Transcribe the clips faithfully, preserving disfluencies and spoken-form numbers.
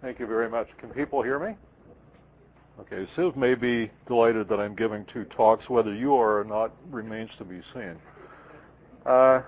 Thank you very much. Can people hear me? Okay, Siv may be delighted that I'm giving two talks. Whether you are or not remains to be seen. Uh,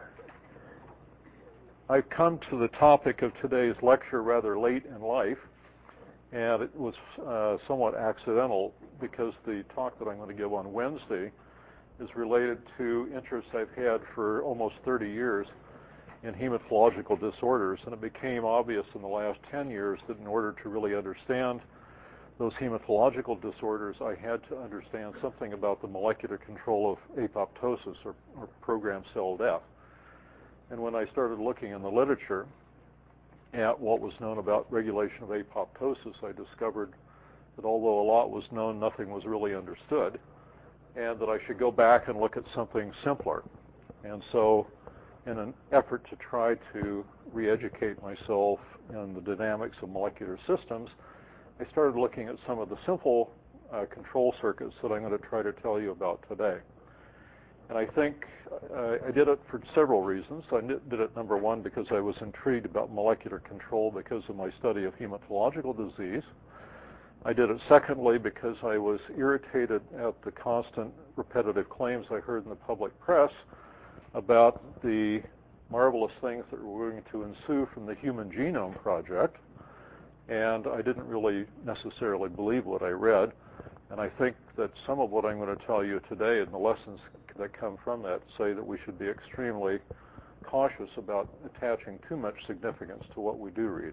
I've come to the topic of today's lecture rather late in life, and it was uh, somewhat accidental because the talk that I'm going to give on Wednesday is related to interests I've had for almost thirty years in hematological disorders, and it became obvious in the last ten years that in order to really understand those hematological disorders, I had to understand something about the molecular control of apoptosis, or, or programmed cell death. And when I started looking in the literature at what was known about regulation of apoptosis, I discovered that although a lot was known, nothing was really understood, and that I should go back and look at something simpler. And so, in an effort to try to re-educate myself in the dynamics of molecular systems, I started looking at some of the simple uh, control circuits that I'm going to try to tell you about today. And I think uh, I did it for several reasons. I did it, number one, because I was intrigued about molecular control because of my study of hematological disease. I did it, secondly, because I was irritated at the constant repetitive claims I heard in the public press about the marvelous things that were going to ensue from the Human Genome Project, and I didn't really necessarily believe what I read. And I think that some of what I'm going to tell you today and the lessons that come from that say that we should be extremely cautious about attaching too much significance to what we do read.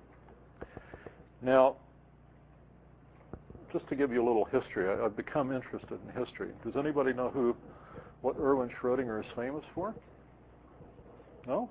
Now, just to give you a little history, I, I've become interested in history. Does anybody know who, what Erwin Schrödinger is famous for? No?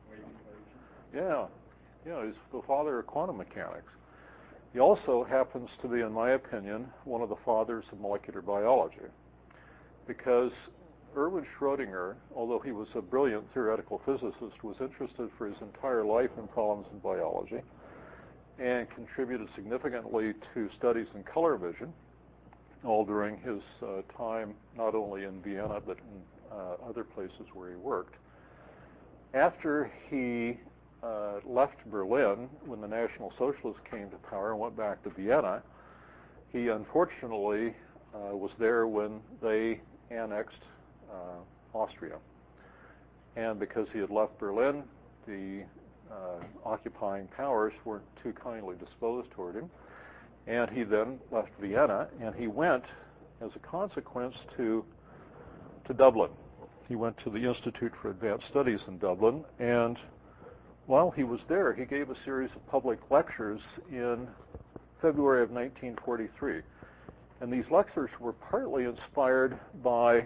Yeah, yeah, he's the father of quantum mechanics. He also happens to be, in my opinion, one of the fathers of molecular biology, because Erwin Schrödinger, although he was a brilliant theoretical physicist, was interested for his entire life in problems in biology and contributed significantly to studies in color vision, all during his uh, time not only in Vienna but in uh, other places where he worked. After he uh, left Berlin, when the National Socialists came to power and went back to Vienna, he unfortunately uh, was there when they annexed uh, Austria. And because he had left Berlin, the uh, occupying powers weren't too kindly disposed toward him. And he then left Vienna, and he went, as a consequence, to to Dublin. He went to the Institute for Advanced Studies in Dublin, and while he was there, he gave a series of public lectures in February of nineteen forty-three. And these lectures were partly inspired by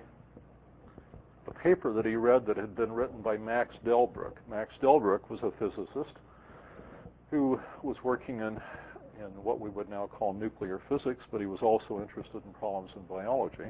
a paper that he read that had been written by Max Delbruck. Max Delbruck was a physicist who was working in in what we would now call nuclear physics, but he was also interested in problems in biology.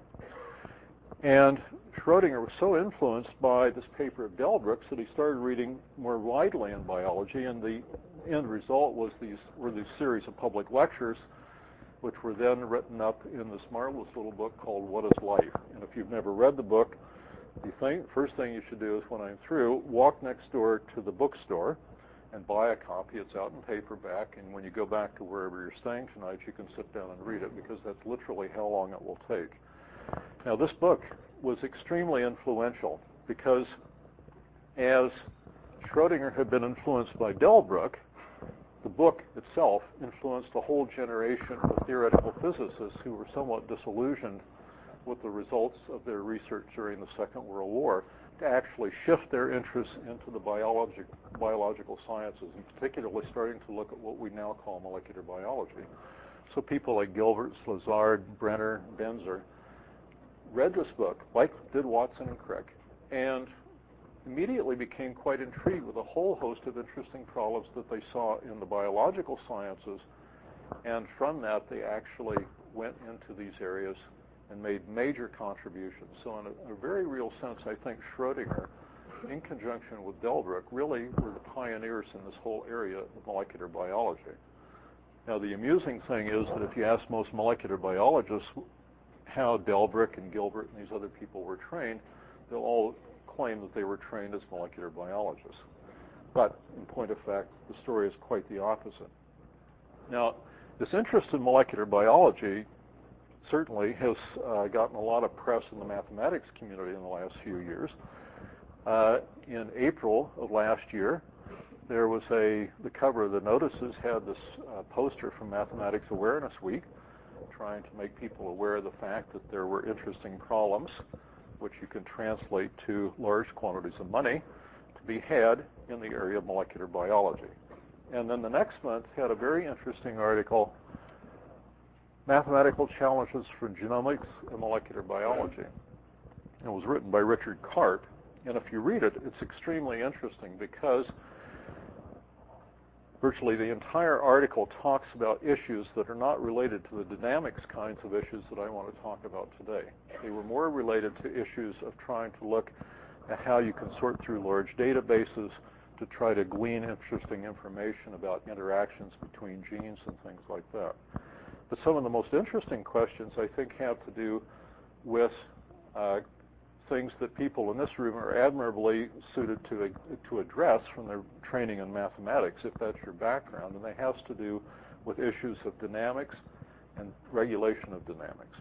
And Schrödinger was so influenced by this paper of Delbruck's that he started reading more widely in biology, and the end result was these were these series of public lectures, which were then written up in this marvelous little book called What is Life? And if you've never read the book, the thing, first thing you should do is, when I'm through, walk next door to the bookstore and buy a copy. It's out in paperback, and when you go back to wherever you're staying tonight, you can sit down and read it, because that's literally how long it will take. Now, this book was extremely influential because, as Schrödinger had been influenced by Delbruck, the book itself influenced a whole generation of theoretical physicists who were somewhat disillusioned with the results of their research during the Second World War, to actually shift their interests into the biologic, biological sciences, and particularly starting to look at what we now call molecular biology. So people like Gilbert, Slezard, Brenner, Benzer read this book, like did Watson and Crick, and immediately became quite intrigued with a whole host of interesting problems that they saw in the biological sciences, and from that they actually went into these areas and made major contributions. So in a, a very real sense, I think Schrödinger, in conjunction with Delbruck, really were the pioneers in this whole area of molecular biology. Now, the amusing thing is that if you ask most molecular biologists how Delbruck and Gilbert and these other people were trained, they'll all claim that they were trained as molecular biologists. But in point of fact, the story is quite the opposite. Now, this interest in molecular biology certainly has uh, gotten a lot of press in the mathematics community in the last few years. Uh, in April of last year, there was a, the cover of the notices had this uh, poster from Mathematics Awareness Week trying to make people aware of the fact that there were interesting problems which you can translate to large quantities of money to be had in the area of molecular biology. And then the next month had a very interesting article, Mathematical Challenges for Genomics and Molecular Biology. It was written by Richard Karp, and if you read it, it's extremely interesting because virtually the entire article talks about issues that are not related to the dynamics kinds of issues that I want to talk about today. They were more related to issues of trying to look at how you can sort through large databases to try to glean interesting information about interactions between genes and things like that. But some of the most interesting questions, I think, have to do with uh, things that people in this room are admirably suited to, to address from their training in mathematics, if that's your background, and they have to do with issues of dynamics and regulation of dynamics.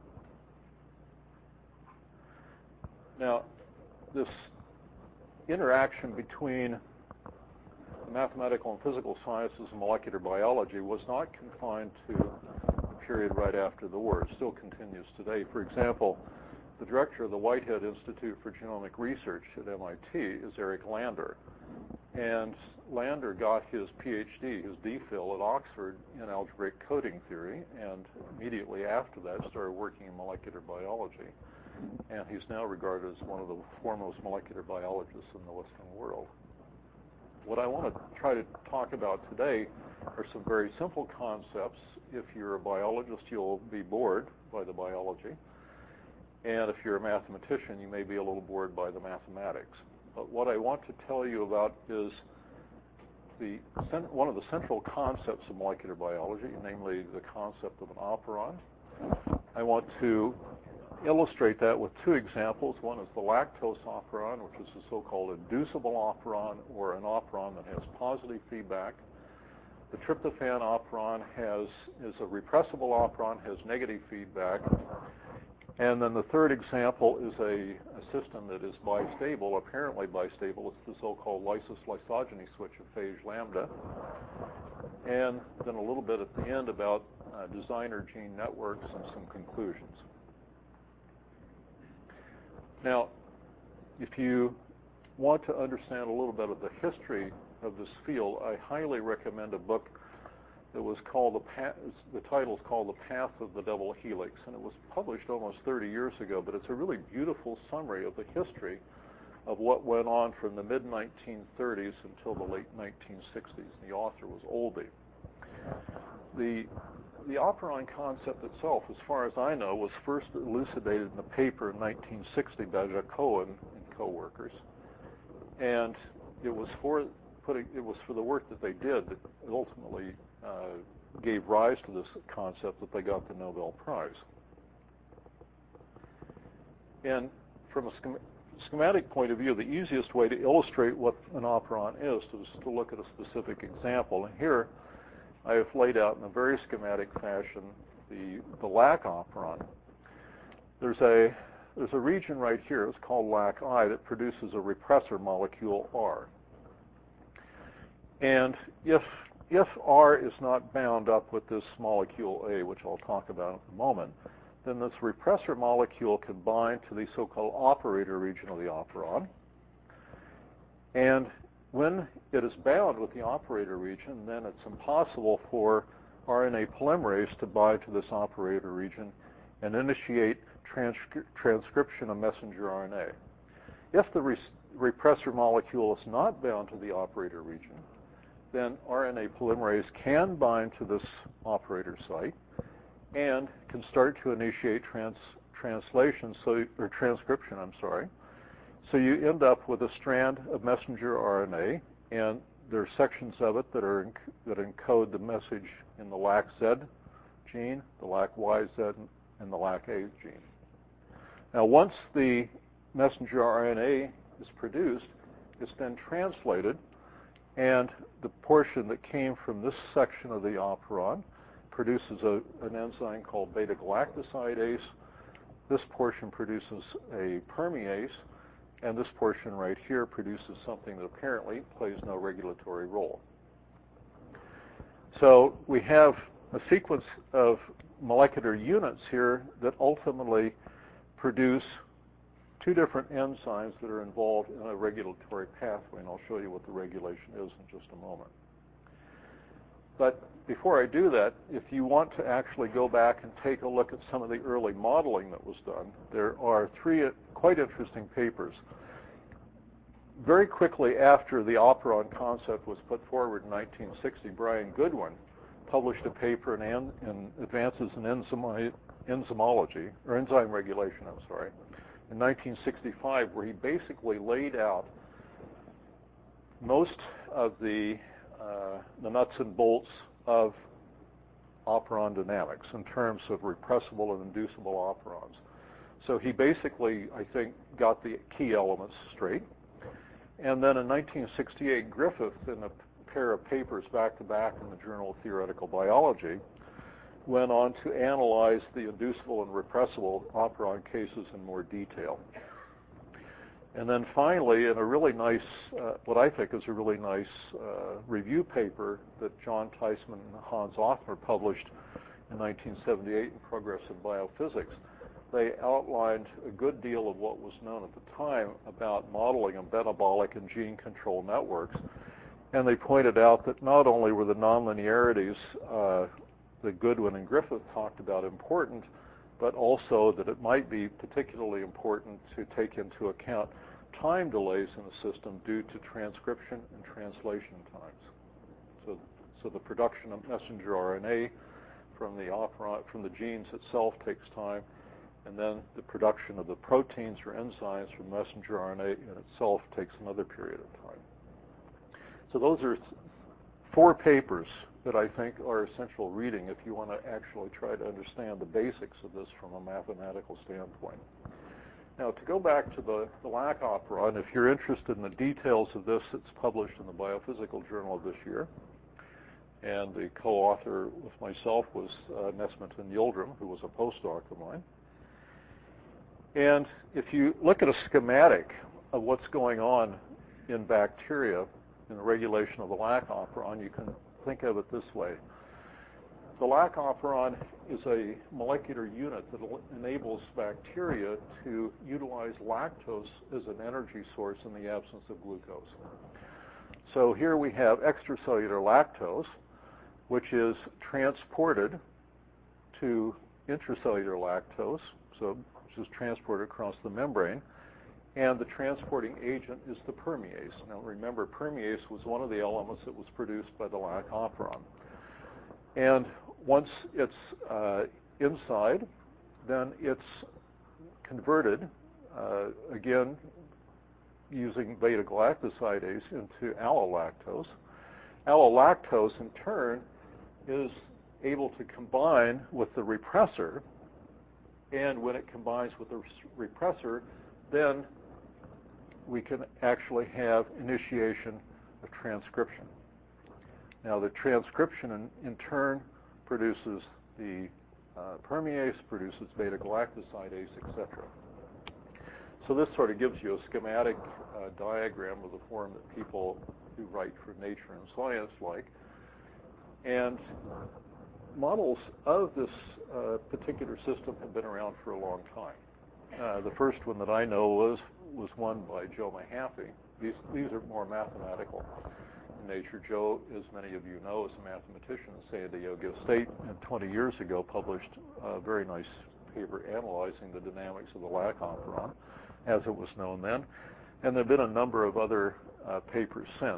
Now, this interaction between mathematical and physical sciences and molecular biology was not confined to the period right after the war. It still continues today. For example, the director of the Whitehead Institute for Genomic Research at M I T is Eric Lander. And Lander got his PhD, his DPhil at Oxford in algebraic coding theory, and immediately after that started working in molecular biology. And he's now regarded as one of the foremost molecular biologists in the Western world. What I want to try to talk about today are some very simple concepts. If you're a biologist, you'll be bored by the biology. And if you're a mathematician, you may be a little bored by the mathematics. But what I want to tell you about is the one of the central concepts of molecular biology, namely the concept of an operon. I want to illustrate that with two examples. One is the lactose operon, which is a so-called inducible operon, or an operon that has positive feedback. The tryptophan operon has is a repressible operon, has negative feedback. And then the third example is a, a system that is bistable, apparently bistable. It's the so-called lysis-lysogeny switch of phage lambda. And then a little bit at the end about uh, designer gene networks and some conclusions. Now, if you want to understand a little bit of the history of this field, I highly recommend a book that was called, the, pa- the title is called The Path of the Double Helix, and it was published almost thirty years ago, but it's a really beautiful summary of the history of what went on from the mid nineteen thirties until the late nineteen sixties. The author was Olby. The, the operon concept itself, as far as I know, was first elucidated in a paper in nineteen sixty by Jacob and co-workers, and it was for putting, it was for the work that they did that ultimately Uh, gave rise to this concept that they got the Nobel Prize. And from a schem- schematic point of view, the easiest way to illustrate what an operon is is to look at a specific example. And here I have laid out in a very schematic fashion the, the lac operon. There's a, there's a region right here, it's called lac I, that produces a repressor molecule R. And if If R is not bound up with this molecule A, which I'll talk about in a moment, then this repressor molecule can bind to the so-called operator region of the operon. And when it is bound with the operator region, then it's impossible for R N A polymerase to bind to this operator region and initiate transcri- transcription of messenger R N A. If the re- repressor molecule is not bound to the operator region, then R N A polymerase can bind to this operator site and can start to initiate trans, translation, so, or transcription, I'm sorry. So you end up with a strand of messenger R N A, and there are sections of it that are that encode the message in the lac Z gene, the lac Y Z, and the lac A gene. Now, once the messenger R N A is produced, it's then translated And the portion that came from this section of the operon produces a, an enzyme called beta-galactosidase. This portion produces a permease, and this portion right here produces something that apparently plays no regulatory role. So we have a sequence of molecular units here that ultimately produce two different enzymes that are involved in a regulatory pathway, and I'll show you what the regulation is in just a moment. But before I do that, if you want to actually go back and take a look at some of the early modeling that was done, there are three quite interesting papers. Very quickly after the operon concept was put forward in nineteen sixty, Brian Goodwin published a paper in, in Advances in Enzymi, Enzymology, or Enzyme Regulation, I'm sorry, in nineteen sixty-five, where he basically laid out most of the uh, the nuts and bolts of operon dynamics in terms of repressible and inducible operons. So he basically, I think, got the key elements straight. And then in nineteen sixty-eight, Griffith, in a pair of papers back-to-back in the Journal of Theoretical Biology, went on to analyze the inducible and repressible operon cases in more detail. And then finally, in a really nice, uh, what I think is a really nice uh, review paper that John Theismann and Hans Othmer published in nineteen seventy-eight in Progressive Biophysics, they outlined a good deal of what was known at the time about modeling of metabolic and gene control networks. And they pointed out that not only were the nonlinearities uh, that Goodwin and Griffith talked about important, but also that it might be particularly important to take into account time delays in the system due to transcription and translation times. So, so the production of messenger R N A from the operon, from the genes itself takes time, and then the production of the proteins or enzymes from messenger R N A in itself takes another period of time. So those are four papers that I think are essential reading if you want to actually try to understand the basics of this from a mathematical standpoint. Now, to go back to the, the Lac operon, if you're interested in the details of this, it's published in the Biophysical Journal of this year. And the co-author with myself was uh, Nesmith and Yildirim, who was a postdoc of mine. And if you look at a schematic of what's going on in bacteria in the regulation of the Lac operon, you can think of it this way. The Lac operon is a molecular unit that enables bacteria to utilize lactose as an energy source in the absence of glucose. So here we have extracellular lactose, which is transported to intracellular lactose, so which is transported across the membrane, and the transporting agent is the permease. Now remember, permease was one of the elements that was produced by the Lac operon. And once it's uh, inside, then it's converted, uh, again, using beta-galactosidase into allolactose. Allolactose, in turn, is able to combine with the repressor, and when it combines with the repressor, then we can actually have initiation of transcription. Now, the transcription, in, in turn, produces the uh, permease, produces beta-galactosidase, et cetera. So this sort of gives you a schematic uh, diagram of the form that people who write for Nature and Science like. And models of this uh, particular system have been around for a long time. Uh, the first one that I know was was one by Joe Mahaffey. These, these are more mathematical in nature. Joe, as many of you know, is a mathematician at San Diego State, and twenty years ago published a very nice paper analyzing the dynamics of the Lac operon, as it was known then. And there have been a number of other uh, papers since.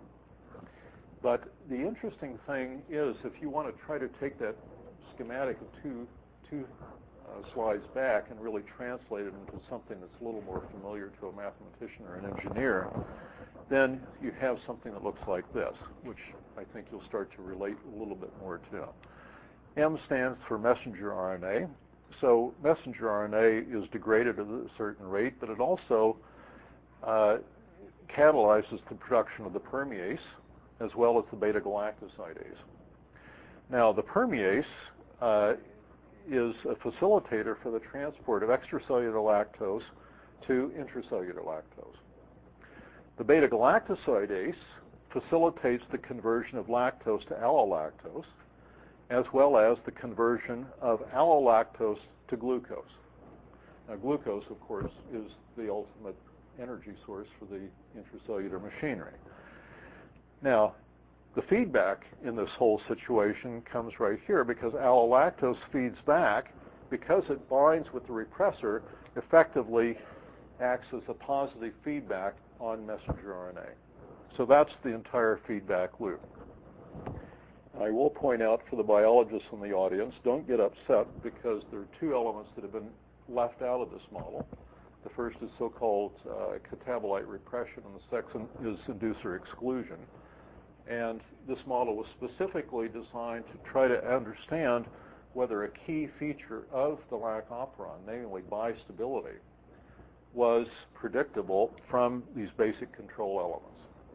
But the interesting thing is, if you want to try to take that schematic of two, two uh, slides back and really translate it into something that's a little more familiar to a mathematician or an engineer, then you have something that looks like this, which I think you'll start to relate a little bit more to. M stands for messenger R N A. So messenger R N A is degraded at a certain rate, but it also uh, catalyzes the production of the permease, as well as the beta-galactosidase. Now, the permease uh, is a facilitator for the transport of extracellular lactose to intracellular lactose. The beta-galactosidase facilitates the conversion of lactose to allolactose, as well as the conversion of allolactose to glucose. Now, glucose, of course, is the ultimate energy source for the intracellular machinery. Now, the feedback in this whole situation comes right here, because allolactose feeds back, because it binds with the repressor, effectively acts as a positive feedback on messenger R N A. So that's the entire feedback loop. I will point out for the biologists in the audience, don't get upset because there are two elements that have been left out of this model. The first is so-called uh, catabolite repression, and the second is inducer exclusion. And this model was specifically designed to try to understand whether a key feature of the lac operon, namely bistability, was predictable from these basic control elements.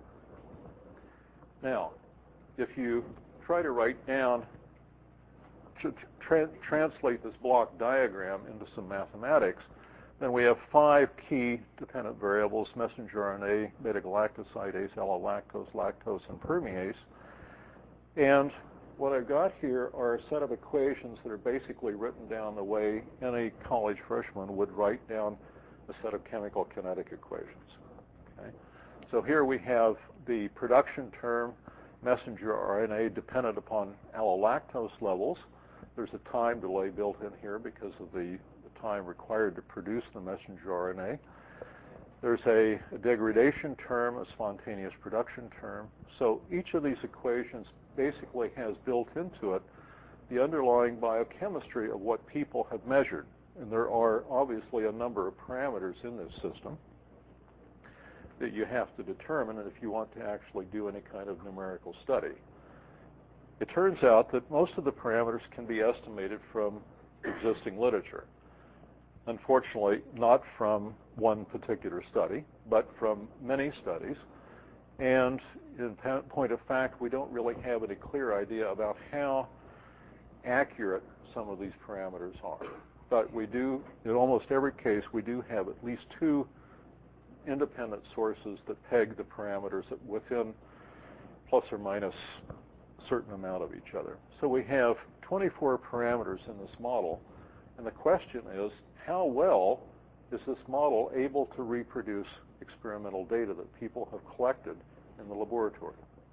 Now, if you try to write down, to tra translate this block diagram into some mathematics, then we have five key dependent variables: messenger R N A, beta-galactosidase, allolactose, lactose, and permease. And what I've got here are a set of equations that are basically written down the way any college freshman would write down a set of chemical kinetic equations. Okay? So here we have the production term, messenger R N A, dependent upon allolactose levels. There's a time delay built in here because of the, the time required to produce the messenger R N A. There's a, a degradation term, a spontaneous production term. So each of these equations basically has built into it the underlying biochemistry of what people have measured. And there are obviously a number of parameters in this system that you have to determine if you want to actually do any kind of numerical study. It turns out that most of the parameters can be estimated from existing literature. Unfortunately, not from one particular study, but from many studies. And in point of fact, we don't really have any clear idea about how accurate some of these parameters are. But we do, in almost every case, we do have at least two independent sources that peg the parameters at within plus or minus a certain amount of each other. So we have twenty-four parameters in this model, and the question is, how well is this model able to reproduce experimental data that people have collected in the laboratory?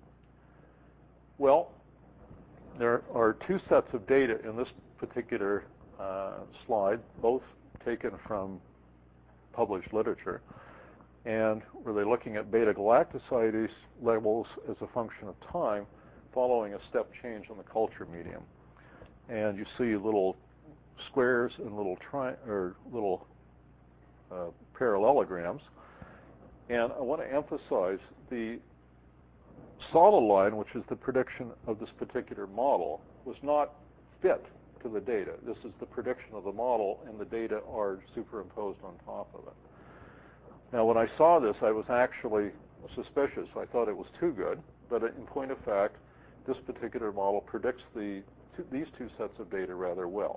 Well, there are two sets of data in this particular uh, slide, both taken from published literature. And were they looking at beta-galactosidase levels as a function of time following a step change in the culture medium. And you see little squares and little tri or little uh, parallelograms. And I want to emphasize the solid line, which is the prediction of this particular model, was not fit to the data. This is the prediction of the model, and the data are superimposed on top of it. Now, when I saw this, I was actually suspicious. I thought it was too good, but in point of fact, this particular model predicts the two, these two sets of data rather well.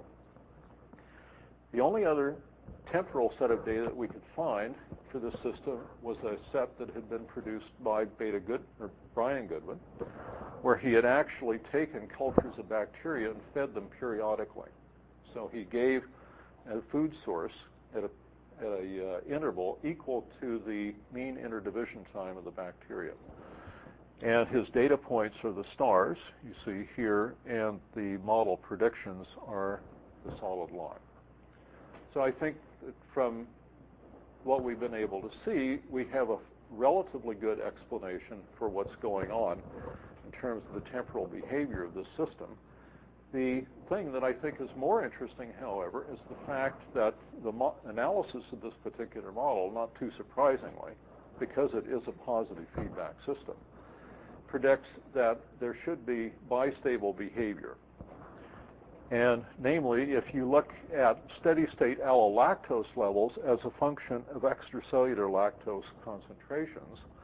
The only other temporal set of data that we could find for this system was a set that had been produced by Beta Good, or Brian Goodwin, where he had actually taken cultures of bacteria and fed them periodically. So he gave a food source at a at a uh, interval equal to the mean interdivision time of the bacteria. And his data points are the stars, you see here, and the model predictions are the solid line. So I think that from what we've been able to see, we have a relatively good explanation for what's going on in terms of the temporal behavior of this system. The thing that I think is more interesting, however, is the fact that the mo analysis of this particular model, not too surprisingly, because it is a positive feedback system, predicts that there should be bistable behavior. And namely, if you look at steady-state allolactose levels as a function of extracellular lactose concentrations,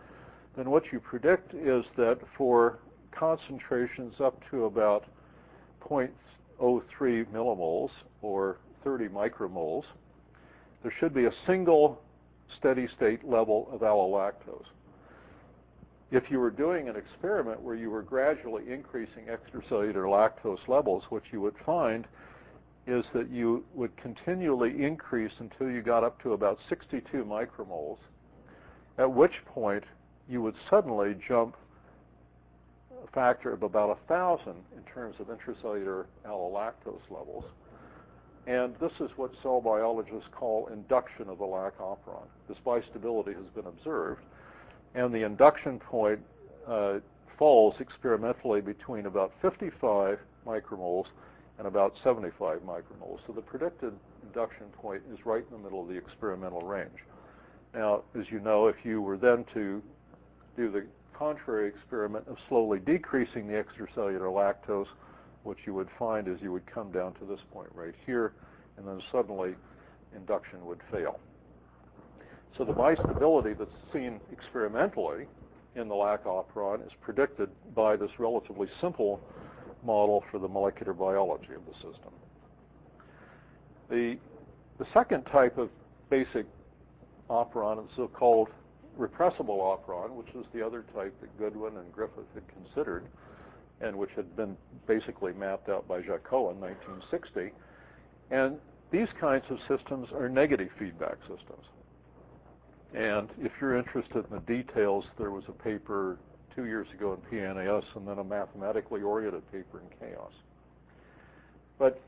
then what you predict is that for concentrations up to about zero point zero three millimoles or thirty micromoles, there should be a single steady state level of allolactose. If you were doing an experiment where you were gradually increasing extracellular lactose levels, what you would find is that you would continually increase until you got up to about sixty-two micromoles, at which point you would suddenly jump a factor of about one thousand in terms of intracellular allolactose levels. And this is what cell biologists call induction of the lac operon. This bistability has been observed, and the induction point uh, falls experimentally between about fifty-five micromoles and about seventy-five micromoles. So the predicted induction point is right in the middle of the experimental range. Now, as you know, if you were then to do the contrary experiment of slowly decreasing the extracellular lactose, what you would find is you would come down to this point right here, and then suddenly induction would fail. So the bistability that's seen experimentally in the lac operon is predicted by this relatively simple model for the molecular biology of the system. The, the second type of basic operon is so-called repressible operon, which is the other type that Goodwin and Griffith had considered, and which had been basically mapped out by Jacot in nineteen sixty. And these kinds of systems are negative feedback systems. And if you're interested in the details, there was a paper two years ago in P N A S and then a mathematically oriented paper in Chaos. But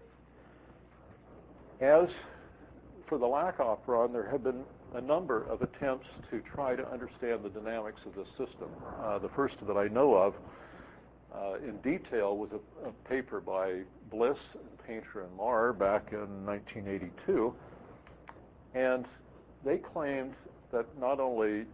as for the lac operon, there have been a number of attempts to try to understand the dynamics of this system. Uh, the first that I know of uh, in detail was a, a paper by Bliss, Painter, and Marr back in nineteen eighty-two. And they claimed that not only,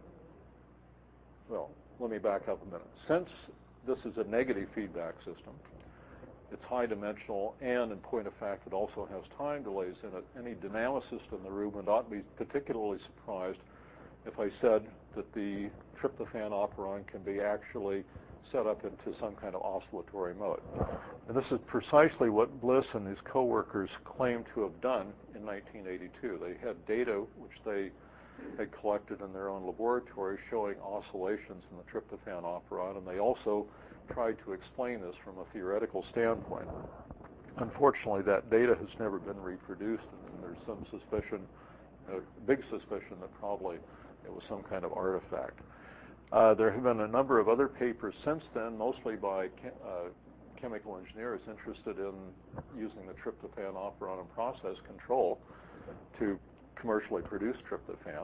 well, let me back up a minute. Since this is a negative feedback system, it's high dimensional, and in point of fact, it also has time delays in it. Any dynamicist in the room would not be particularly surprised if I said that the tryptophan operon can be actually set up into some kind of oscillatory mode. And this is precisely what Bliss and his coworkers claimed to have done in nineteen eighty-two. They had data which they had collected in their own laboratory showing oscillations in the tryptophan operon, and they also tried to explain this from a theoretical standpoint. Unfortunately, that data has never been reproduced, and there's some suspicion, a big suspicion, that probably it was some kind of artifact. Uh, there have been a number of other papers since then, mostly by chem uh, chemical engineers interested in using the tryptophan operon in process control to commercially produce tryptophan.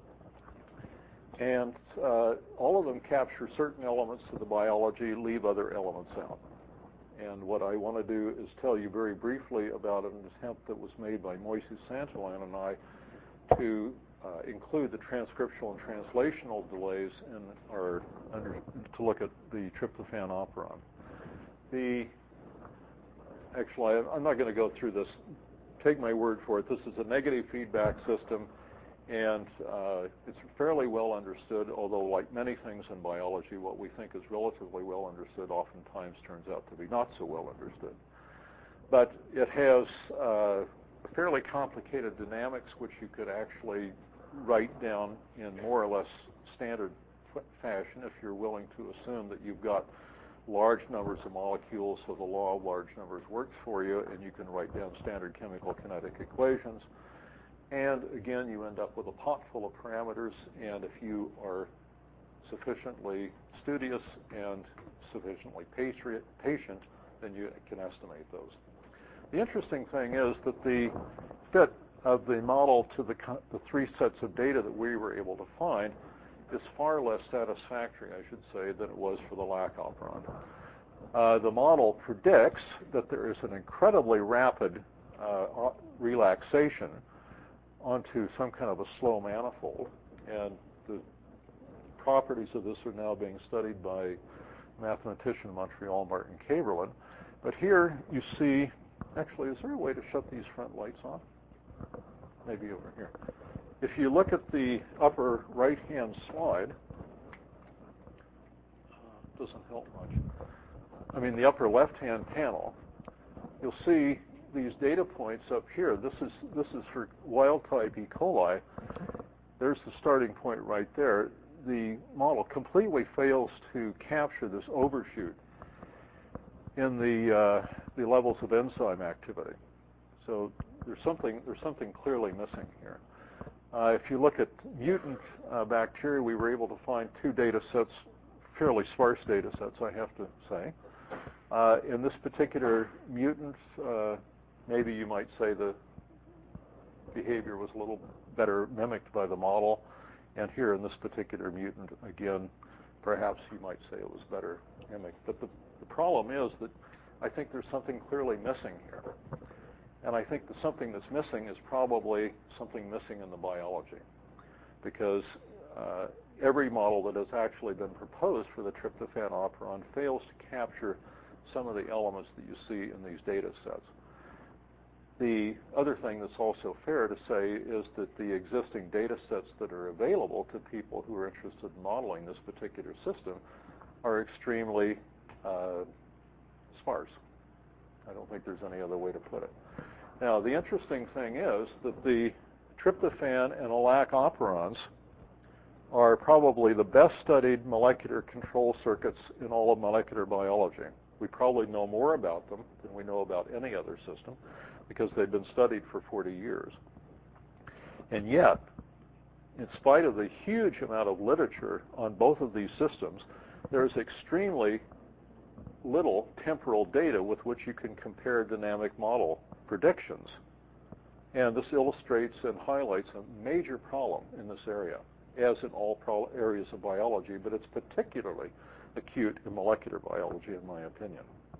And uh, all of them capture certain elements of the biology, leave other elements out. And what I want to do is tell you very briefly about an attempt that was made by Moises Santillan and I to uh, include the transcriptional and translational delays in our, under, to look at the tryptophan operon. The, actually, I'm not going to go through this. Take my word for it. This is a negative feedback system, and uh, it's fairly well understood, although like many things in biology, what we think is relatively well understood oftentimes turns out to be not so well understood. But it has uh, fairly complicated dynamics, which you could actually write down in more or less standard fashion if you're willing to assume that you've got large numbers of molecules, so the law of large numbers works for you, and you can write down standard chemical kinetic equations. And again, you end up with a pot full of parameters, and if you are sufficiently studious and sufficiently patient, then you can estimate those. The interesting thing is that the fit of the model to the, the three sets of data that we were able to find is far less satisfactory, I should say, than it was for the lac operon. Uh, the model predicts that there is an incredibly rapid uh, relaxation onto some kind of a slow manifold, and the properties of this are now being studied by mathematician in Montreal, Martin Kaberlin. But here you see, actually, is there a way to shut these front lights off? Maybe over here. If you look at the upper right-hand slide, doesn't help much. I mean, the upper left-hand panel, you'll see these data points up here. This is this is for wild-type E. coli. There's the starting point right there. The model completely fails to capture this overshoot in the uh, the levels of enzyme activity. So there's something there's something clearly missing here. Uh, if you look at mutant uh, bacteria, we were able to find two data sets, fairly sparse data sets, I have to say. Uh, in this particular mutant, uh, maybe you might say the behavior was a little better mimicked by the model. And here in this particular mutant, again, perhaps you might say it was better mimicked. But the, the problem is that I think there's something clearly missing here. And I think that something that's missing is probably something missing in the biology. Because uh, every model that has actually been proposed for the tryptophan operon fails to capture some of the elements that you see in these data sets. The other thing that's also fair to say is that the existing data sets that are available to people who are interested in modeling this particular system are extremely uh, sparse. I don't think there's any other way to put it. Now, the interesting thing is that the tryptophan and ALAC operons are probably the best studied molecular control circuits in all of molecular biology. We probably know more about them than we know about any other system because they've been studied for forty years. And yet, in spite of the huge amount of literature on both of these systems, there's extremely little temporal data with which you can compare dynamic model predictions. And this illustrates and highlights a major problem in this area, as in all pro- areas of biology, but it's particularly acute in molecular biology, in my opinion.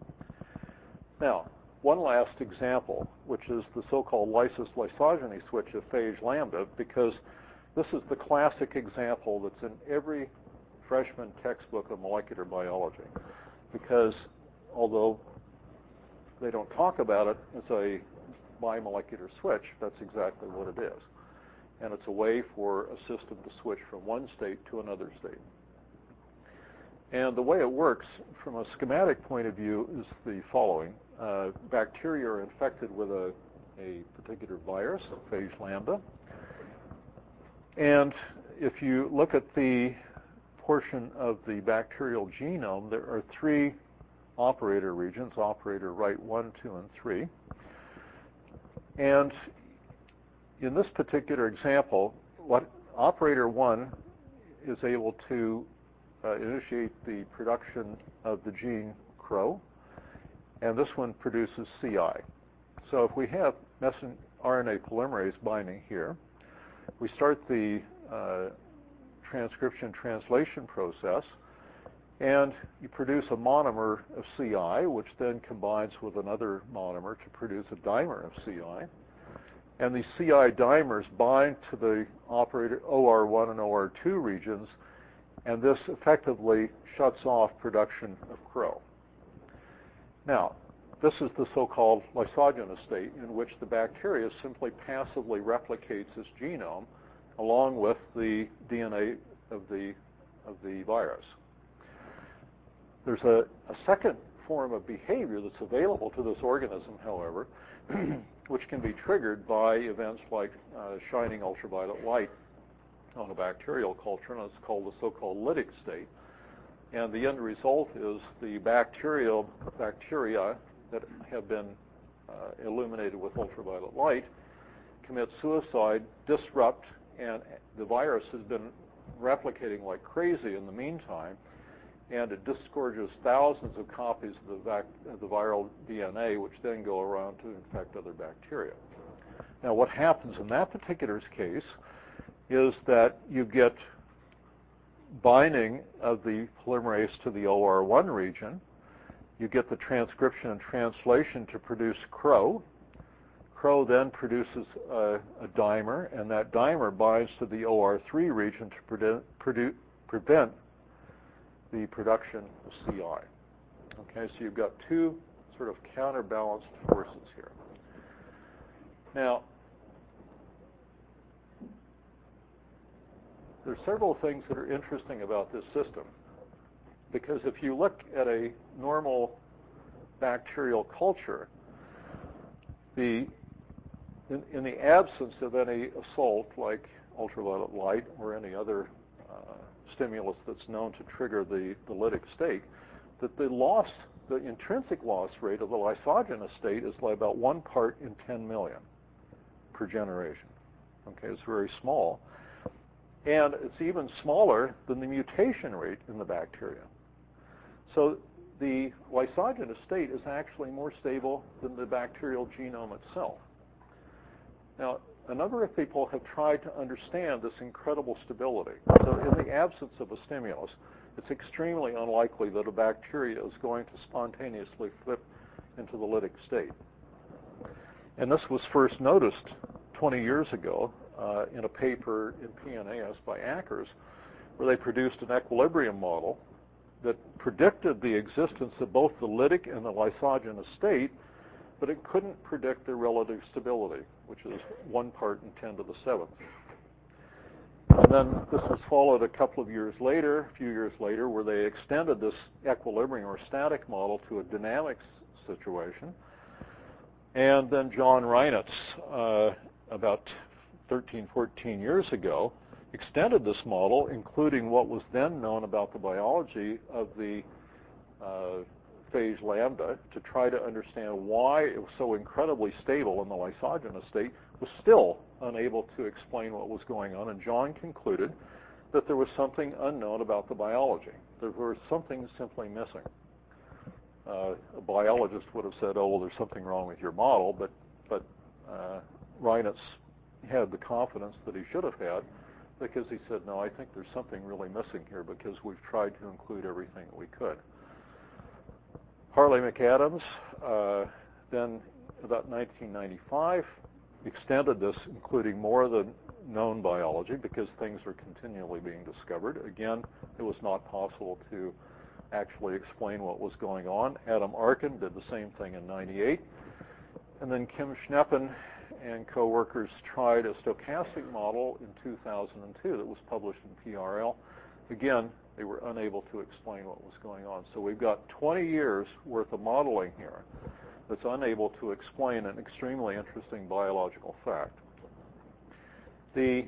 Now, one last example, which is the so-called lysis-lysogeny switch of phage lambda, because this is the classic example that's in every freshman textbook of molecular biology. Because although they don't talk about it as a bimolecular switch, that's exactly what it is. And it's a way for a system to switch from one state to another state. And the way it works from a schematic point of view is the following. Uh, bacteria are infected with a, a particular virus, phage lambda. And if you look at the portion of the bacterial genome, there are three operator regions, operator right one, two, and three. And in this particular example, what operator one is able to uh, initiate the production of the gene C R O, and this one produces C I. So if we have messenger R N A polymerase binding here, we start the uh, transcription translation process, and you produce a monomer of C I, which then combines with another monomer to produce a dimer of C I. And these C I dimers bind to the operator O R one and O R two regions, and this effectively shuts off production of C R O. Now, this is the so-called lysogenic state in which the bacteria simply passively replicates its genome along with the D N A of the, of the virus. There's a, a second form of behavior that's available to this organism, however, which can be triggered by events like uh, shining ultraviolet light on a bacterial culture, and it's called the so-called lytic state. And the end result is the bacterial bacteria that have been uh, illuminated with ultraviolet light commit suicide, disrupt, and the virus has been replicating like crazy in the meantime, and it disgorges thousands of copies of the, vac of the viral D N A, which then go around to infect other bacteria. Now, what happens in that particular case is that you get binding of the polymerase to the O R one region. You get the transcription and translation to produce C R O. C R O then produces a, a dimer, and that dimer binds to the O R three region to prevent, produ prevent the production of C I. Okay, so you've got two sort of counterbalanced forces here. Now, there are several things that are interesting about this system. Because if you look at a normal bacterial culture, the in, in the absence of any assault like ultraviolet light or any other uh, stimulus that's known to trigger the, the lytic state, that the loss, the intrinsic loss rate of the lysogenous state is like about one part in ten million per generation. Okay, it's very small. And it's even smaller than the mutation rate in the bacteria. So the lysogenous state is actually more stable than the bacterial genome itself. Now, a number of people have tried to understand this incredible stability. So in the absence of a stimulus, it's extremely unlikely that a bacteria is going to spontaneously flip into the lytic state. And this was first noticed twenty years ago uh, in a paper in P N A S by Ackers, where they produced an equilibrium model that predicted the existence of both the lytic and the lysogenous state, but it couldn't predict their relative stability, which is one part in ten to the seventh. And then this was followed a couple of years later, a few years later, where they extended this equilibrium or static model to a dynamics situation. And then John Reinitz, uh, about thirteen, fourteen years ago, extended this model, including what was then known about the biology of the uh, phage lambda, to try to understand why it was so incredibly stable in the lysogenous state, was still unable to explain what was going on. And John concluded that there was something unknown about the biology. There was something simply missing. Uh, a biologist would have said, oh, well, there's something wrong with your model, but, but uh, Reinitz had the confidence that he should have had, because he said, no, I think there's something really missing here, because we've tried to include everything that we could. Harley McAdams, uh, then about nineteen ninety-five, extended this, including more of the known biology, because things are continually being discovered. Again, it was not possible to actually explain what was going on. Adam Arkin did the same thing in ninety-eight. And then Kim Schneppen and co-workers tried a stochastic model in two thousand two that was published in P R L. Again, they were unable to explain what was going on. So we've got twenty years worth of modeling here that's unable to explain an extremely interesting biological fact. The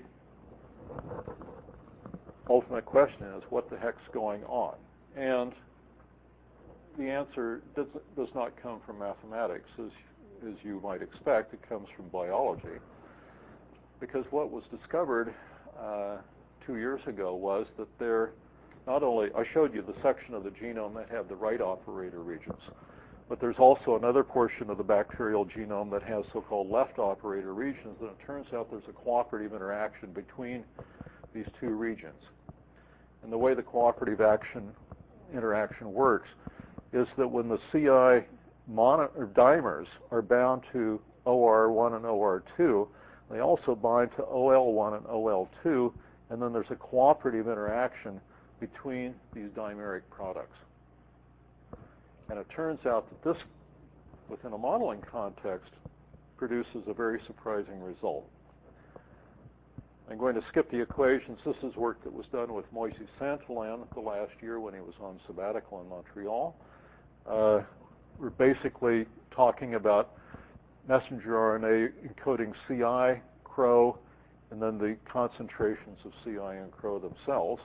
ultimate question is, what the heck's going on? And the answer does, does not come from mathematics, as, as you might expect. It comes from biology. Because what was discovered uh, two years ago was that there, not only, I showed you the section of the genome that had the right operator regions, but there's also another portion of the bacterial genome that has so-called left operator regions, and it turns out there's a cooperative interaction between these two regions. And the way the cooperative action interaction works is that when the C I mono, or dimers are bound to O R one and O R two, they also bind to O L one and O L two, and then there's a cooperative interaction between these dimeric products. And it turns out that this, within a modeling context, produces a very surprising result. I'm going to skip the equations. This is work that was done with Moisey Santillan the last year when he was on sabbatical in Montreal. Uh, we're basically talking about messenger R N A encoding C I, C R O, and then the concentrations of C I and C R O themselves.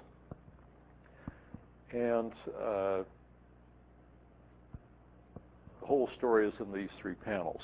And uh, the whole story is in these three panels.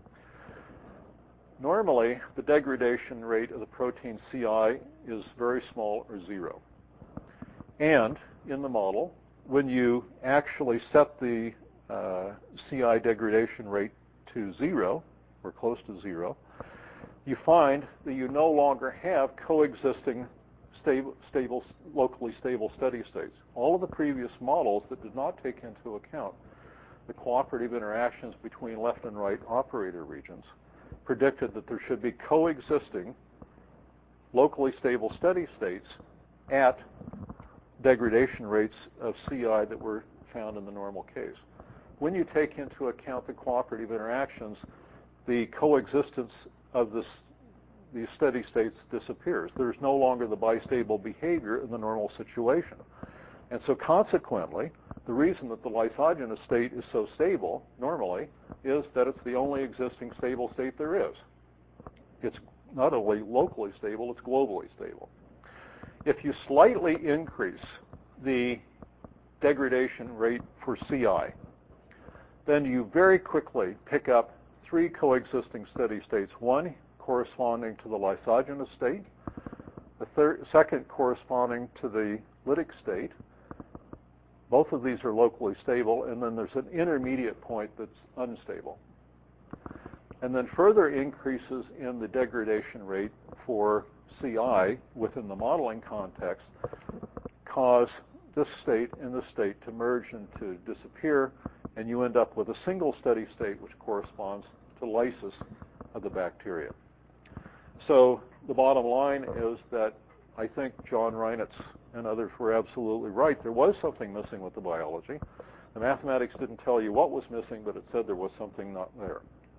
Normally, the degradation rate of the protein C I is very small or zero. And in the model, when you actually set the uh, C I degradation rate to zero, or close to zero, you find that you no longer have coexisting stable, stable, locally stable steady states. All of the previous models that did not take into account the cooperative interactions between left and right operator regions predicted that there should be coexisting locally stable steady states at degradation rates of C I that were found in the normal case. When you take into account the cooperative interactions, the coexistence of this, these steady states disappears. There's no longer the bistable behavior in the normal situation. And so consequently, the reason that the lysogenous state is so stable, normally, is that it's the only existing stable state there is. It's not only locally stable, it's globally stable. If you slightly increase the degradation rate for C I, then you very quickly pick up three coexisting steady states, one corresponding to the lysogenous state, the third, second corresponding to the lytic state. Both of these are locally stable, and then there's an intermediate point that's unstable. And then further increases in the degradation rate for C I within the modeling context cause this state and this state to merge and to disappear, and you end up with a single steady state which corresponds to lysis of the bacteria. So the bottom line is that I think John Reinitz and others were absolutely right. There was something missing with the biology. The mathematics didn't tell you what was missing, but it said there was something not there.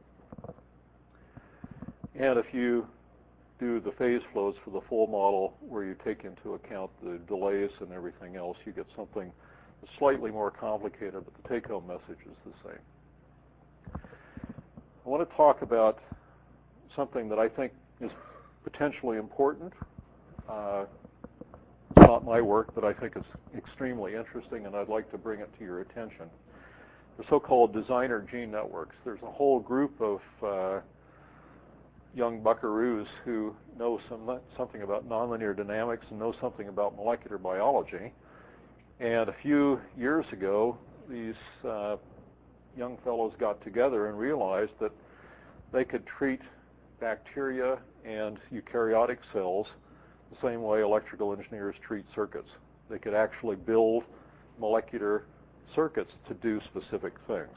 And if you do the phase flows for the full model where you take into account the delays and everything else, you get something that's slightly more complicated, but the take-home message is the same. I want to talk about something that I think is potentially important. Uh, it's not my work, but I think it's extremely interesting, and I'd like to bring it to your attention. The so-called designer gene networks. There's a whole group of uh, young buckaroos who know some, something about nonlinear dynamics and know something about molecular biology. And a few years ago, these uh, young fellows got together and realized that they could treat bacteria and eukaryotic cells the same way electrical engineers treat circuits. They could actually build molecular circuits to do specific things.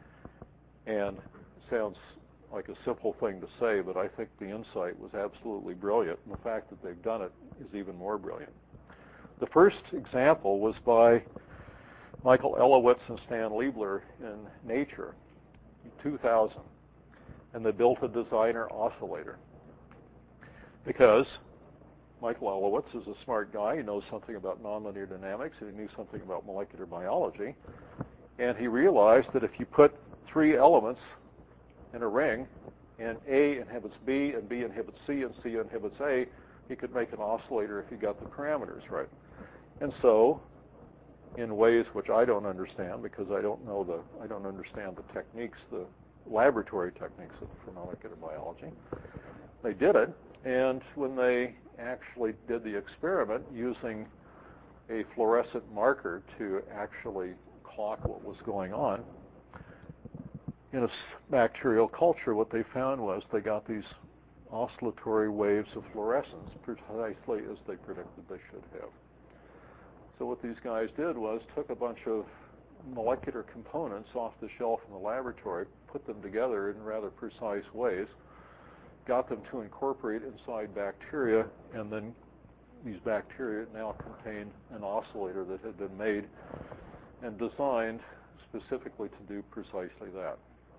And it sounds like a simple thing to say, but I think the insight was absolutely brilliant, and the fact that they've done it is even more brilliant. The first example was by Michael Elowitz and Stan Liebler in Nature in two thousand, and they built a designer oscillator. Because Michael Elowitz is a smart guy, he knows something about nonlinear dynamics, and he knew something about molecular biology, and he realized that if you put three elements in a ring, and A inhibits B, and B inhibits C, and C inhibits A, he could make an oscillator if he got the parameters right. And so, in ways which I don't understand, because I don't know the, I don't understand the techniques, the laboratory techniques of, for molecular biology, they did it, and when they actually did the experiment using a fluorescent marker to actually clock what was going on, in a bacterial culture, what they found was they got these oscillatory waves of fluorescence precisely as they predicted they should have. So what these guys did was took a bunch of molecular components off the shelf in the laboratory, put them together in rather precise ways, got them to incorporate inside bacteria, and then these bacteria now contain an oscillator that had been made and designed specifically to do precisely that.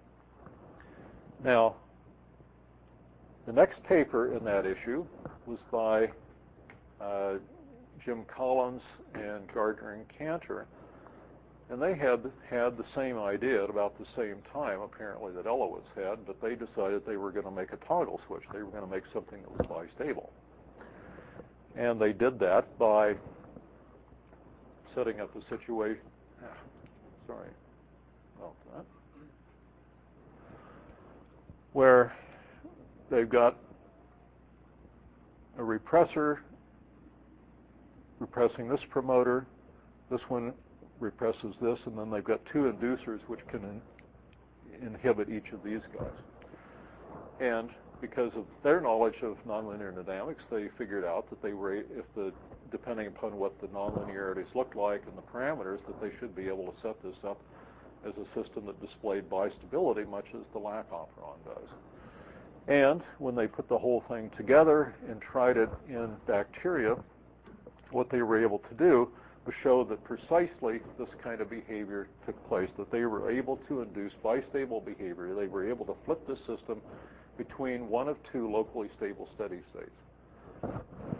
Now, the next paper in that issue was by uh, Jim Collins and Gardner and Cantor, and they had had the same idea at about the same time, apparently, that Elowitz had, but they decided they were going to make a toggle switch. They were going to make something that was bistable. And they did that by setting up the situation. Sorry about that. Where they've got a repressor repressing this promoter, this one represses this, and then they've got two inducers which can in, inhibit each of these guys. And because of their knowledge of nonlinear dynamics, they figured out that they were, if the, depending upon what the nonlinearities looked like and the parameters, that they should be able to set this up as a system that displayed bistability, much as the Lac operon does. And when they put the whole thing together and tried it in bacteria, what they were able to do was show that precisely this kind of behavior took place, that they were able to induce bistable behavior. They were able to flip the system between one of two locally stable steady states.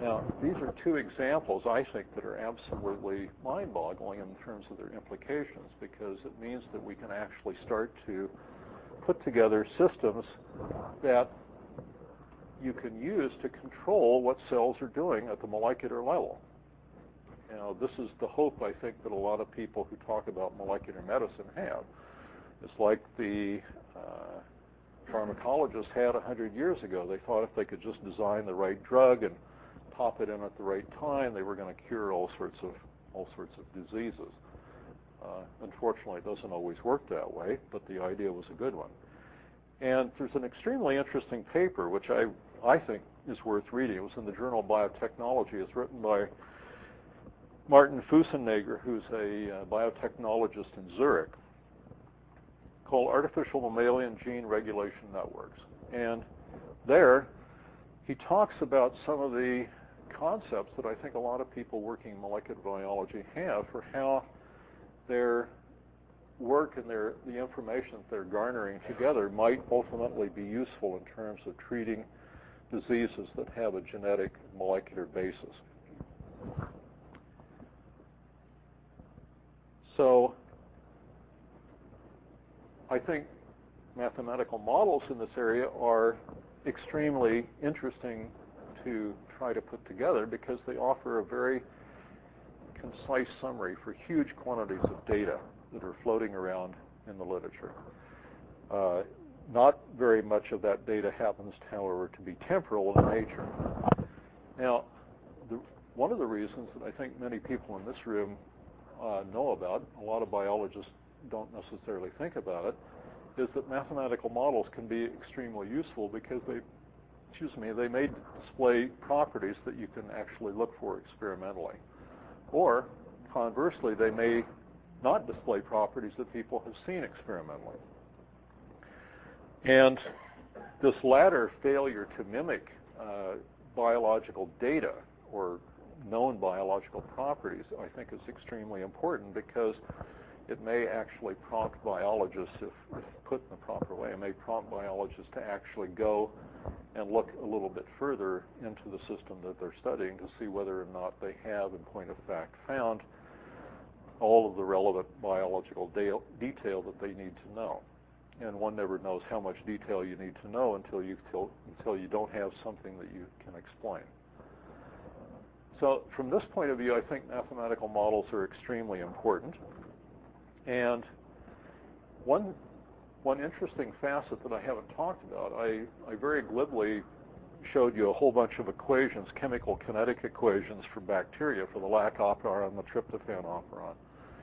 Now, these are two examples, I think, that are absolutely mind-boggling in terms of their implications, because it means that we can actually start to put together systems that you can use to control what cells are doing at the molecular level. Now, this is the hope, I think, that a lot of people who talk about molecular medicine have. It's like the uh, pharmacologists had one hundred years ago. They thought if they could just design the right drug and pop it in at the right time, they were going to cure all sorts of all sorts of diseases. Uh, unfortunately, it doesn't always work that way, but the idea was a good one. And there's an extremely interesting paper, which I I think is worth reading. It was in the journal Biotechnology. It's written by Martin Fussenegger, who's a uh, biotechnologist in Zurich, called Artificial Mammalian Gene Regulation Networks. And there, he talks about some of the concepts that I think a lot of people working in molecular biology have for how their work and their, the information that they're garnering together might ultimately be useful in terms of treating diseases that have a genetic molecular basis. So I think mathematical models in this area are extremely interesting to try to put together because they offer a very concise summary for huge quantities of data that are floating around in the literature. Uh, not very much of that data happens, however, to be temporal in nature. Now, the, one of the reasons that I think many people in this room uh, know about, a lot of biologists don't necessarily think about it, is that mathematical models can be extremely useful because they, excuse me, they may display properties that you can actually look for experimentally. Or, conversely, they may not display properties that people have seen experimentally. And this latter failure to mimic uh, biological data or known biological properties, I think, is extremely important because it may actually prompt biologists, if, if put in the proper way, it may prompt biologists to actually go and look a little bit further into the system that they're studying to see whether or not they have, in point of fact, found all of the relevant biological de- detail that they need to know. And one never knows how much detail you need to know until you till, until you don't have something that you can explain. So from this point of view, I think mathematical models are extremely important. And one one interesting facet that I haven't talked about, I, I very glibly showed you a whole bunch of equations, chemical kinetic equations for bacteria, for the lac operon and the tryptophan operon.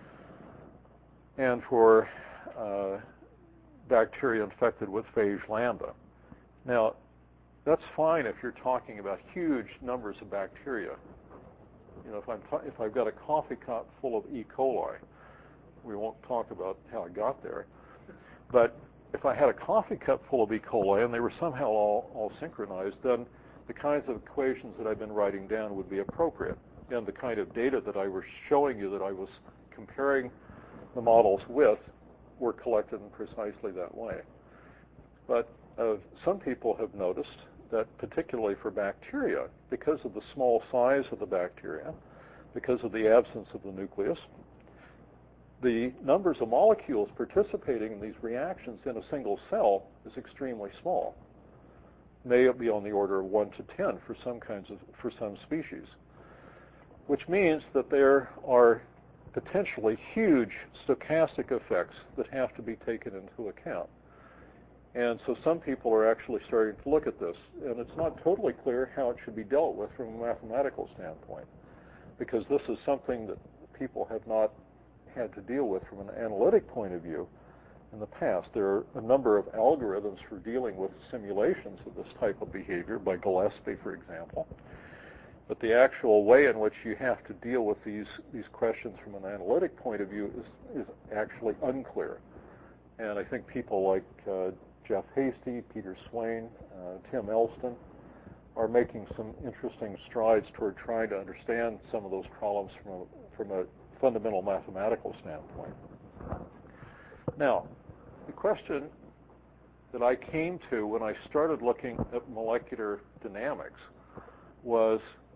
And for uh, bacteria infected with phage lambda. Now, that's fine if you're talking about huge numbers of bacteria. You know, if I'm ta- if I've got a coffee cup full of E. coli, we won't talk about how it got there. But if I had a coffee cup full of E. coli and they were somehow all, all synchronized, then the kinds of equations that I've been writing down would be appropriate. And the kind of data that I was showing you that I was comparing the models with were collected in precisely that way. But uh, some people have noticed that particularly for bacteria, because of the small size of the bacteria, because of the absence of the nucleus, the numbers of molecules participating in these reactions in a single cell is extremely small. May be on the order of one to ten for some kinds of, for some species, which means that there are potentially huge stochastic effects that have to be taken into account. And so some people are actually starting to look at this, and it's not totally clear how it should be dealt with from a mathematical standpoint, because this is something that people have not had to deal with from an analytic point of view in the past. There are a number of algorithms for dealing with simulations of this type of behavior by Gillespie, for example. But the actual way in which you have to deal with these, these questions from an analytic point of view is, is actually unclear. And I think people like uh, Jeff Hasty, Peter Swain, uh, Tim Elston are making some interesting strides toward trying to understand some of those problems from a, from a fundamental mathematical standpoint. Now, the question that I came to when I started looking at molecular dynamics was,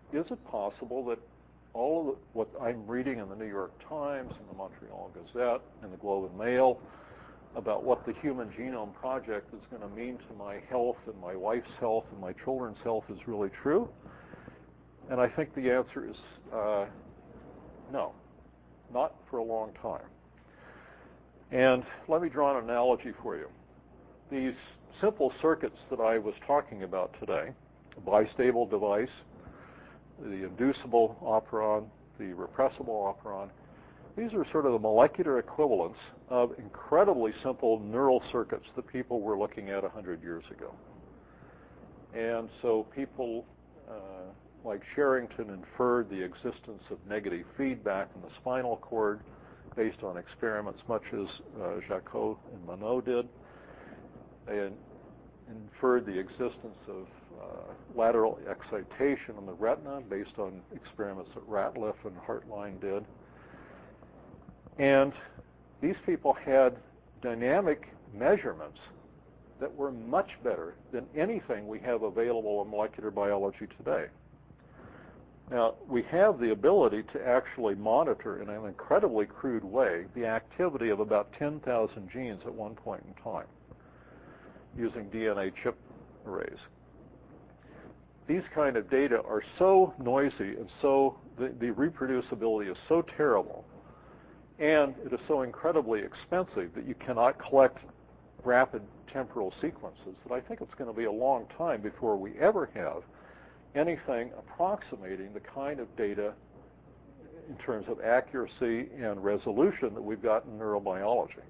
is it possible that all of the, what I'm reading in the New York Times and the Montreal Gazette and the Globe and Mail about what the Human Genome Project is going to mean to my health and my wife's health and my children's health is really true? And I think the answer is uh, no, not for a long time. And let me draw an analogy for you. These simple circuits that I was talking about today, a bistable device, the inducible operon, the repressible operon, these are sort of the molecular equivalents of incredibly simple neural circuits that people were looking at one hundred years ago. And so people uh, like Sherrington inferred the existence of negative feedback in the spinal cord based on experiments much as uh, Jacot and Monod did, and inferred the existence of uh, lateral excitation in the retina based on experiments that Ratliff and Hartline did. And these people had dynamic measurements that were much better than anything we have available in molecular biology today. Now, we have the ability to actually monitor in an incredibly crude way the activity of about ten thousand genes at one point in time using D N A chip arrays. These kind of data are so noisy and so, the, the reproducibility is so terrible, and it is so incredibly expensive that you cannot collect rapid temporal sequences that I think it's going to be a long time before we ever have anything approximating the kind of data in terms of accuracy and resolution that we've got in neurobiology.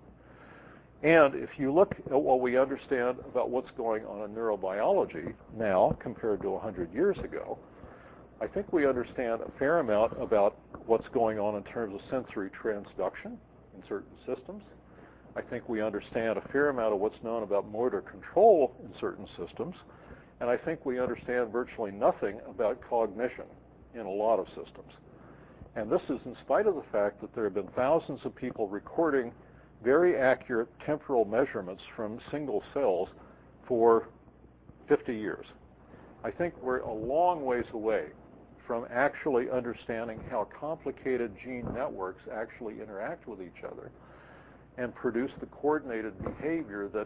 And if you look at what we understand about what's going on in neurobiology now compared to one hundred years ago, I think we understand a fair amount about what's going on in terms of sensory transduction in certain systems. I think we understand a fair amount of what's known about motor control in certain systems. And I think we understand virtually nothing about cognition in a lot of systems. And this is in spite of the fact that there have been thousands of people recording very accurate temporal measurements from single cells for fifty years. I think we're a long ways away from actually understanding how complicated gene networks actually interact with each other and produce the coordinated behavior that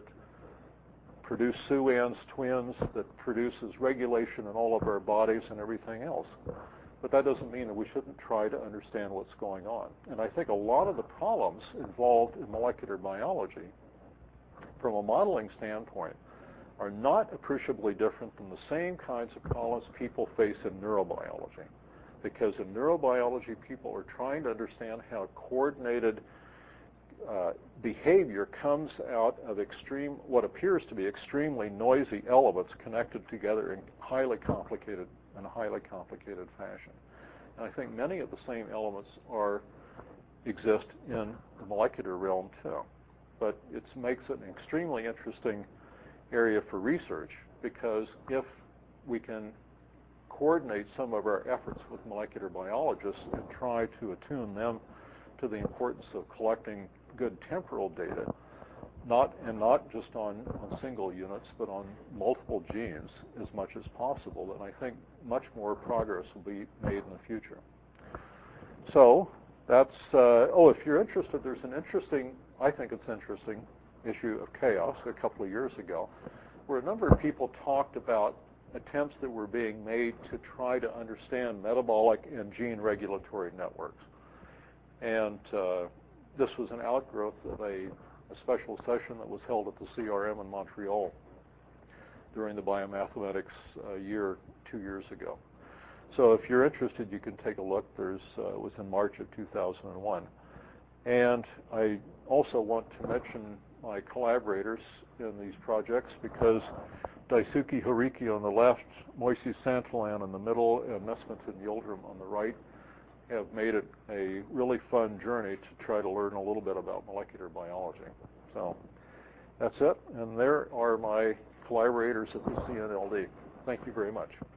produce Sue-Ann's twins, that produces regulation in all of our bodies and everything else. But that doesn't mean that we shouldn't try to understand what's going on. And I think a lot of the problems involved in molecular biology, from a modeling standpoint, are not appreciably different from the same kinds of problems people face in neurobiology. Because in neurobiology, people are trying to understand how coordinated uh, behavior comes out of extreme, what appears to be extremely noisy elements connected together in highly complicated in a highly complicated fashion. And I think many of the same elements are exist in the molecular realm too. But it makes it an extremely interesting area for research, because if we can coordinate some of our efforts with molecular biologists and try to attune them to the importance of collecting good temporal data, not and not just on, on single units, but on multiple genes as much as possible, then I think much more progress will be made in the future. So that's, uh, oh, if you're interested, there's an interesting, I think it's interesting, issue of chaos a couple of years ago, where a number of people talked about attempts that were being made to try to understand metabolic and gene regulatory networks. And uh, this was an outgrowth of a a special session that was held at the C R M in Montreal during the biomathematics uh, year two years ago. So if you're interested, you can take a look. There's uh, it was in March of two thousand one. And I also want to mention my collaborators in these projects, because Daisuke Horiki on the left, Moisés Santillan in the middle, and Mesmet and Yildirim on the right have made it a really fun journey to try to learn a little bit about molecular biology. So that's it, and there are my collaborators at the C N L D. Thank you very much.